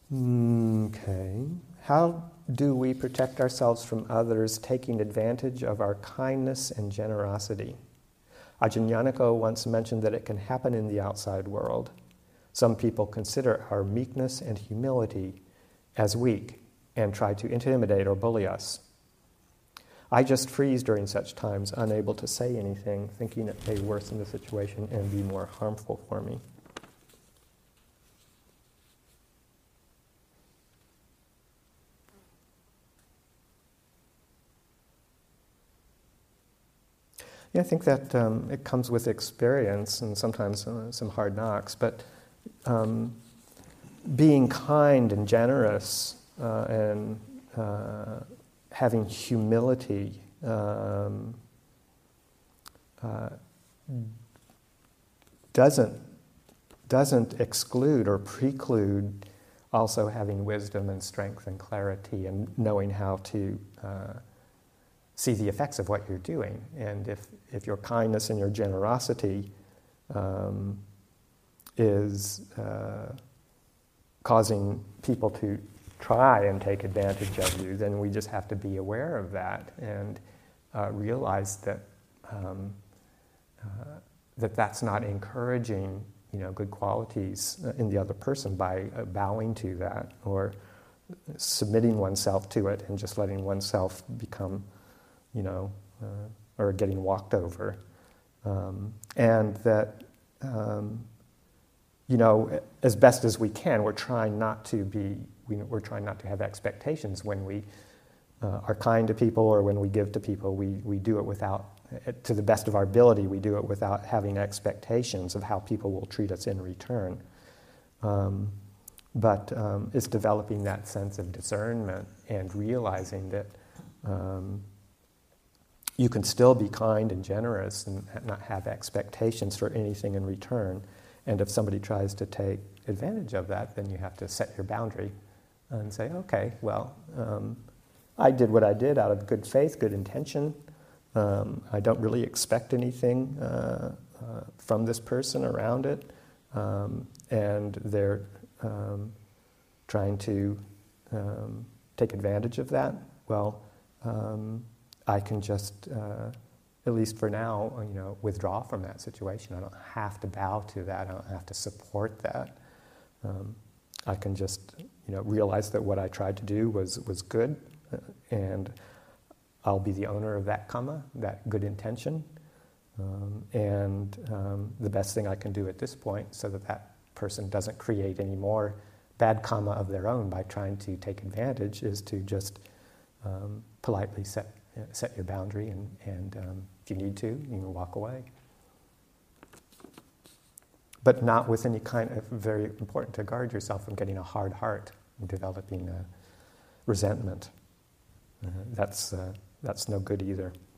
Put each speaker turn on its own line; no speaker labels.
Okay. How do we protect ourselves from others taking advantage of our kindness and generosity? Ajahn Yanako once mentioned that it can happen in the outside world. Some people consider our meekness and humility as weak and try to intimidate or bully us. I just freeze during such times, unable to say anything, thinking it may worsen the situation and be more harmful for me. Yeah, I think that it comes with experience and sometimes some hard knocks, but being kind and generous and having humility doesn't exclude or preclude also having wisdom and strength and clarity and knowing how to see the effects of what you're doing. And if your kindness and your generosity is causing people to try and take advantage of you, then we just have to be aware of that and realize that that's not encouraging, good qualities in the other person by bowing to that or submitting oneself to it and just letting oneself become, or getting walked over, and that. As best as we can, we're trying not to have expectations when we are kind to people or when we give to people. We do it without, to the best of our ability, we do it without having expectations of how people will treat us in return. But it's developing that sense of discernment and realizing that you can still be kind and generous and not have expectations for anything in return. And if somebody tries to take advantage of that, then you have to set your boundary and say, okay, well, I did what I did out of good faith, good intention. I don't really expect anything from this person around it. And they're trying to take advantage of that. Well, I can just... at least for now, withdraw from that situation. I don't have to bow to that. I don't have to support that. I can just, realize that what I tried to do was good, and I'll be the owner of that karma, that good intention, and the best thing I can do at this point so that person doesn't create any more bad karma of their own by trying to take advantage is to just politely set your boundary, and if you need to, you can walk away. But not with any kind of, very important to guard yourself from getting a hard heart and developing resentment. That's no good either.